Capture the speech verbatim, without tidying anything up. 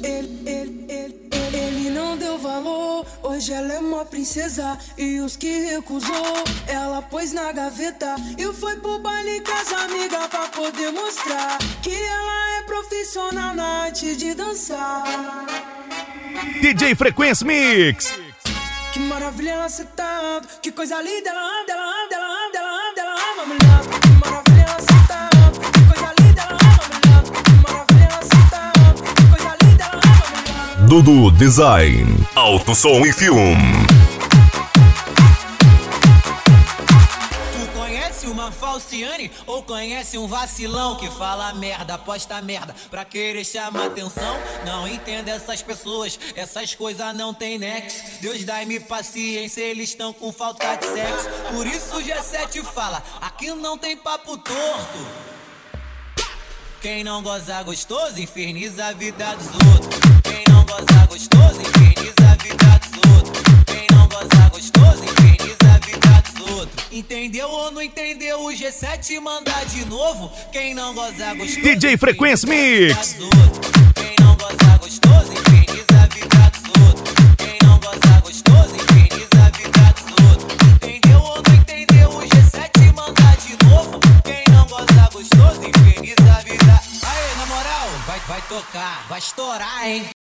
ele, ele, ele, ele, ele não deu valor. Hoje ela é uma princesa e os que recusou ela pôs na gaveta e foi pro baile com as amigas pra poder mostrar que ela é profissional na arte de dançar. D J Frequência Mix. Que maravilha ela sentando, que coisa linda ela anda, ela anda, ela anda, ela anda, ela ama, mulher. Que maravilha ela sentando, que coisa linda ela ama, mulher. Que maravilha ela sentando, que coisa linda ela ama, mulher. Dudu Design, Alto Som e Filme. Uma falciane ou conhece um vacilão que fala merda, posta merda pra querer chamar atenção? Não entendo essas pessoas, essas coisas não tem nexo. Deus dai-me paciência, eles estão com falta de sexo. Por isso o G sete fala, aqui não tem papo torto. Quem não goza gostoso, inferniza a vida dos outros. Quem não goza gostoso, inferniza a vida dos outros. Quem não goza gostoso, inferniza a vida dos outros. Entendeu ou não entendeu? O G sete manda de novo. Quem não goza gostoso, D J Frequência Mix. Quem não goza gostoso, inferniza a vida dos outros. Quem não goza gostoso, inferniza a vida dos outros. Entendeu ou não entendeu? O G sete manda de novo. Quem não goza gostoso, inferniza a vida. Aê, na moral, vai, vai tocar, vai estourar, hein?